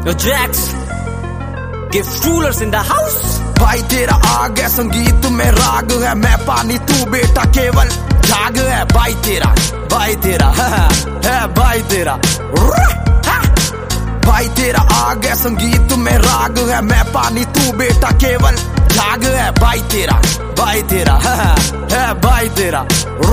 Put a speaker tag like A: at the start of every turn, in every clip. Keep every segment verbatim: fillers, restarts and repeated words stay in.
A: Jax, gift rulers in the house.
B: भाई तेरा आग है संगीत में राग है, मैं पानी तू बेटा केवल जाग है। भाई तेरा भाई तेरा है भाई तेरा भाई तेरा आग है संगीत में राग है, मैं पानी तू बेटा केवल जाग है। भाई तेरा भाई तेरा है भाई तेरा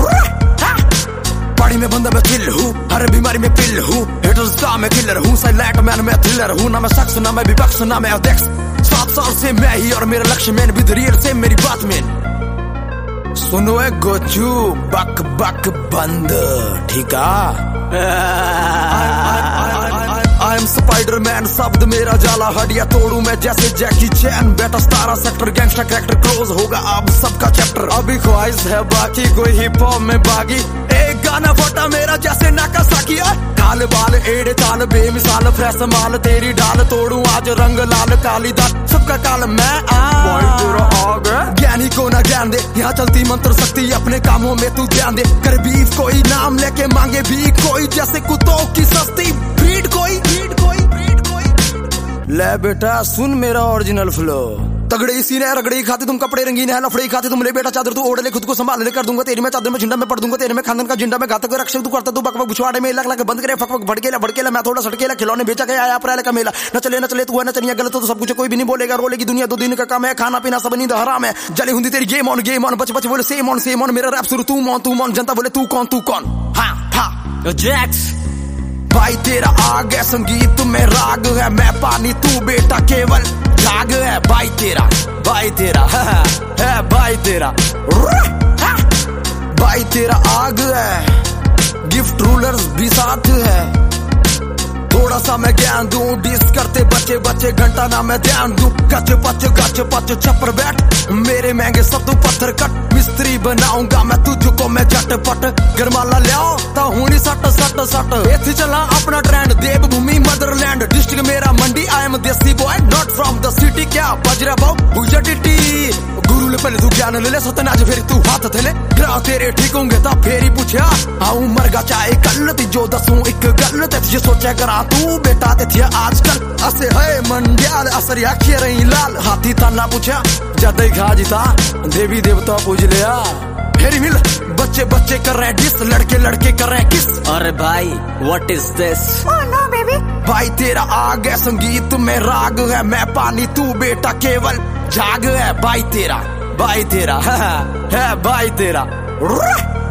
B: पानी में बंदा मैं चिल हूँ, हर बीमारी में पिल हूँ, हिटर्स का मैं किलर हूँ, साइलेंट मैन मैं थ्रिलर हूँ, ना मैं शख्स ना मैं विपक्ष ना मैं अध्यक्ष। सात साल से मैं ही और मेरा लक्ष्य मैन विद रियल से मेरी बात में सुनो ए गोचू बक बक बंद ठीक है। आई एम स्पाइडर मैन शब्द मेरा जाला हड्डियां तोड़ू मैं जैसे जैकी चैन, बेटा सतारा सेक्टर गैंगस्टर कैरेक्टर क्लोज होगा अब सबका चैप्टर। अभी ख्वाहिश है बाकी कोई हिप हॉप में बागी, एक गाना फटा मेरा जैसे नाकासाकी। काल बाल एड़े ताल बेमिसाल फ्रेश माल तेरी डाल तोड़ू आज रंग लाल काली दाल सबका काल मैं आ ज्ञानी को ना ज्ञान दे, यहाँ चलती मंत्र शक्ति अपने कामों में तू ध्यान दे। कर बीफ कोई नाम लेके मांगे भी कोई जैसे कुत्तों की सस्ती ब्रीड कोई ब्रीड कोई ब्रीड कोई। ले बेटा सुन मेरा ओरिजिनल फ्लो, तगड़े इसी ने रगड़े खाते तुम कपड़े रंगीन है लफड़े खाते तुम ले बेटा चादर तू ओढ़ ले खुद को संभाल ले कर दूंगा तेरी मैं चादर में झंडा में पड़ दूंगा तेरे में खानदान का झंडा में घातक रक्षक तू करता तू बकबक बुछवाड़े में लग लग बंद करे फक फक भड़केला भड़केला मैं थोड़ा सड़केला खिलौने बेचा गया आया अप्रैल का मेला न चले न चले तू है न चलिए गलत तो सब कुछ कोई भी नहीं बोलेगा रोलेगी दुनिया दो दिन का काम है खाना पीना सब नींद हराम है जली हुंदी तेरी गेम ऑन गेम ऑन बच बच बोले सेम ऑन सेम ऑन मेरा रैप शुरू तू मौन तू मौन जनता बोले तू कौन तू कौन हाँ हाँ
A: Jax,
B: भाई तेरा आग है संगीत में राग है, मैं पानी तू बेटा केवल जाग है। भाई तेरा भाई तेरा है भाई तेरा भाई तेरा आग है गिफ्ट रूलर्स भी साथ है। थोड़ा सा मैं ज्ञान दूं डिस करते बच्चे बच्चे घंटा ना मैं ध्यान दूं गच पच गच पच छप्पर बैठ मेरे महंगे सब तू पत्थर कट मिस्त्री बनाऊंगा मैं तुझको मैं झटपट गरमाला लियाओ ता हुनी सट सट सट इथे चला अपना ट्रेंड देवभूमि मदरलैंड डिस्ट्रिक्ट मेरा Mandi I am desi boy not from the city क्या बजरा बाऊ भुजा टिटी गुरु ले पहले तू ज्ञान ले ले सतनाज फेरी तू हाथ थेले ग्रह तेरे ठीक होंगे ता फेरी पूछया आऊं मरगा चाहे कल ती जो दसूं एक गल ते तुझे सोचा करा तू बेटा ते थिया आजकल असे है मंडियाल असर आखिए रही लाल हाथी ताना पूछा जदई खा जीता देवी देवता पूज लिया फेरी मिल बच्चे बच्चे कर रहे डिस लड़के लड़के कर रहे किस।
A: अरे भाई what is this?
C: Oh no baby,
B: भाई तेरा आग है संगीत में राग है, मैं पानी तू बेटा केवल जाग है। भाई तेरा भाई तेरा है भाई तेरा